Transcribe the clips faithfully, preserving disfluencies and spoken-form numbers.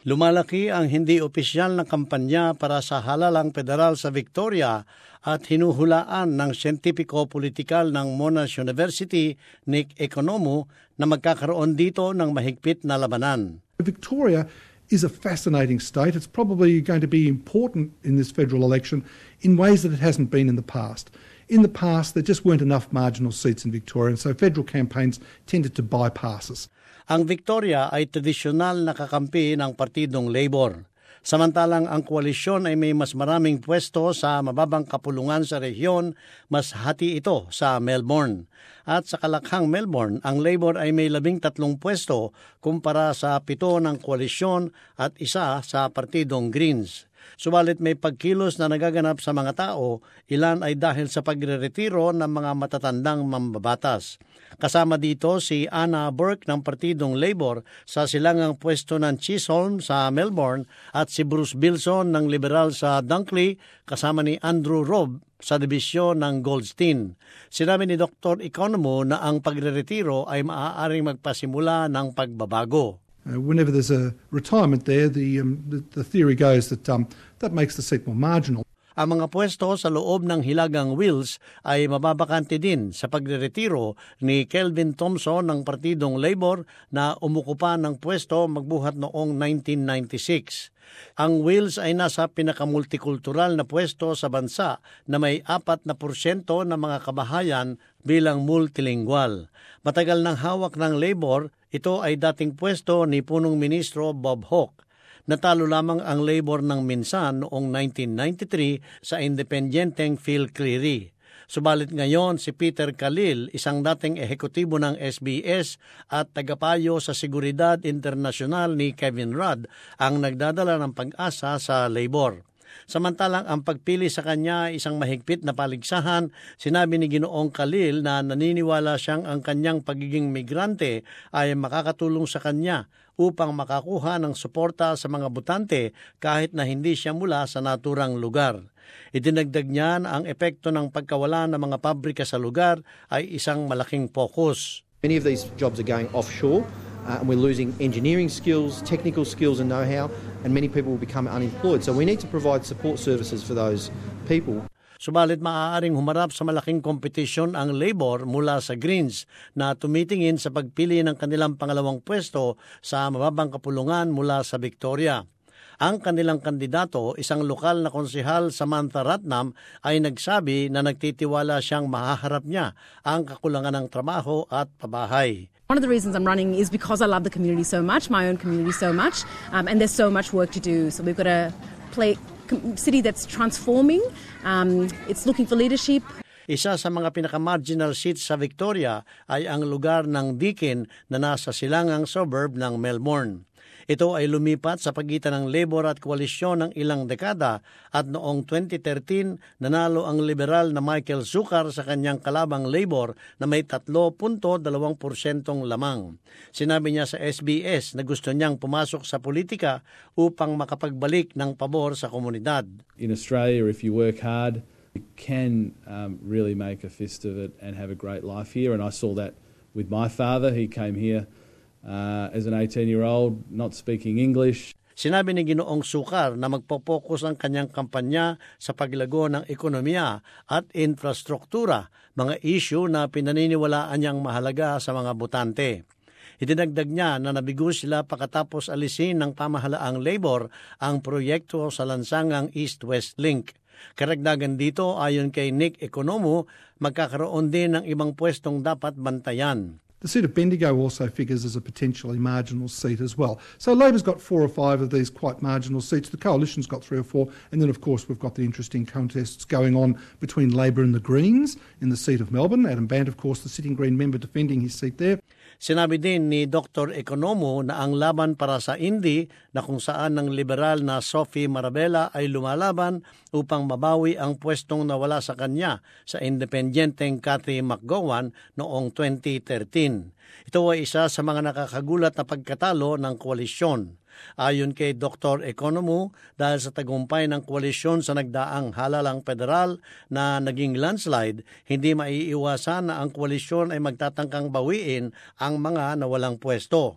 Lumalaki ang hindi opisyal na kampanya para sa halalang federal sa Victoria at hinuhulaan ng siyentipiko-politikal ng Monash University, Nick Economou, na magkakaroon dito ng mahigpit na labanan. Victoria is a fascinating state. It's probably going to be important in this federal election in ways that it hasn't been in the past. In the past, there just weren't enough marginal seats in Victoria, and so federal campaigns tended to bypass us. Ang Victoria ay tradisyonal na kakampi ng Partidong Labor. Samantalang ang koalisyon ay may mas maraming pwesto sa mababang kapulungan sa rehiyon, mas hati ito sa Melbourne. At sa kalakhang Melbourne, ang Labor ay may labing tatlong pwesto kumpara sa pito ng koalisyon at isa sa Partidong Greens. Subalit may pagkilos na nagaganap sa mga tao, ilan ay dahil sa pagre-retiro ng mga matatandang mambabatas. Kasama dito si Anna Burke ng Partidong Labor sa silangang pwesto ng Chisholm sa Melbourne at si Bruce Bilson ng Liberal sa Dunkley kasama ni Andrew Robb sa dibisyon ng Goldstein. Sinabi ni Doctor Economou na ang pagre-retiro ay maaaring magpasimula ng pagbabago. Uh, whenever there's a retirement there, the, um, the, the theory goes that um, that makes the seat more marginal. Ang mga pwesto sa loob ng Hilagang Wills ay mababakante din sa pagreretiro ni Kelvin Thomson ng Partidong Labor na umukupa ng pwesto magbuhat noong nineteen ninety-six. Ang Wills ay nasa pinakamultikultural na pwesto sa bansa na may apat na porsyento ng mga kabahayan bilang multilingual. Matagal nang hawak ng Labor, ito ay dating pwesto ni punong ministro Bob Hawke. Natalo lamang ang Labor ng minsan noong nineteen ninety-three sa independenteng Phil Cleary. Subalit ngayon si Peter Khalil, isang dating ehekutibo ng S B S at tagapayo sa Seguridad Internasyonal ni Kevin Rudd, ang nagdadala ng pag-asa sa Labor. Samantalang ang pagpili sa kanya isang mahigpit na paligsahan, sinabi ni Ginoong Khalil na naniniwala siyang ang kanyang pagiging migrante ay makakatulong sa kanya upang makakuha ng suporta sa mga botante kahit na hindi siya mula sa naturang lugar. Idinagdag niya na ang epekto ng pagkawala ng mga pabrika sa lugar ay isang malaking focus. Many of these jobs are going offshore. Uh, and we're losing engineering skills, technical skills and know-how, and many people will become unemployed. So we need to provide support services for those people. Subalit maaaring humarap sa malaking kompetisyon ang Labor mula sa Greens na tumitingin sa pagpili ng kanilang pangalawang pwesto sa mababang kapulungan mula sa Victoria. Ang kanilang kandidato, isang lokal na konsehal Samantha Ratnam, ay nagsabi na nagtitiwala siyang mahaharap niya ang kakulangan ng trabaho at pabahay. One of the reasons I'm running is because I love the community so much, my own community so much, um, and there's so much work to do. So we've got a play, city that's transforming, um, it's looking for leadership. Isa sa mga pinaka-marginal seats sa Victoria ay ang lugar ng Deakin na nasa silangang suburb ng Melbourne. Ito ay lumipat sa pagitan ng Labor at koalisyon ng ilang dekada at noong twenty thirteen nanalo ang liberal na Michael Sukkar sa kanyang kalabang Labor na may three point two percent lamang. Sinabi niya sa S B S na gusto niyang pumasok sa politika upang makapagbalik ng pabor sa komunidad. In Australia, if you work hard, you can um, really make a fist of it and have a great life here. And I saw that with my father. He came here Uh, as an eighteen-year-old, not speaking English. Sinabi ni Ginoong Sukkar na magpo-focus ang kanyang kampanya sa paglago ng ekonomiya at infrastruktura, mga issue na pinaniniwalaan niyang mahalaga sa mga botante. Idinagdag niya na nabigo sila pagkatapos alisin ng pamahalaang Labor ang proyekto sa lansangang East-West Link. Karagdagan dito, ayon kay Nick Economou, magkakaroon din ng ibang pwestong dapat bantayan. The seat of Bendigo also figures as a potentially marginal seat as well. So Labor's got four or five of these quite marginal seats. The Coalition's got three or four. And then, of course, we've got the interesting contests going on between Labor and the Greens in the seat of Melbourne. Adam Band, of course, the sitting Green member defending his seat there. Sinabi din ni Doctor Economou na ang laban para sa Indy na kung saan ng liberal na Sophie Marabella ay lumalaban upang mabawi ang pwestong nawala sa kanya sa independenteng Cathy McGowan noong twenty thirteen. Ito ay isa sa mga nakakagulat na pagkatalo ng koalisyon. Ayon kay Doctor Economou, dahil sa tagumpay ng koalisyon sa nagdaang halalang federal na naging landslide, hindi maiiwasan na ang koalisyon ay magtatangkang bawiin ang mga nawalang pwesto.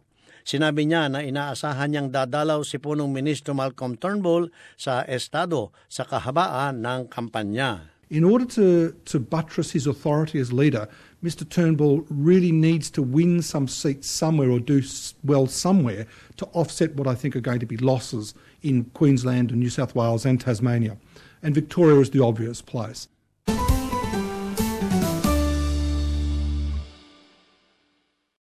Sinabi niya na inaasahan niyang dadalaw si punong ministro Malcolm Turnbull sa estado sa kahabaan ng kampanya. In order to, to buttress his authority as leader, Mister Turnbull really needs to win some seats somewhere or do well somewhere to offset what I think are going to be losses in Queensland and New South Wales and Tasmania. And Victoria is the obvious place.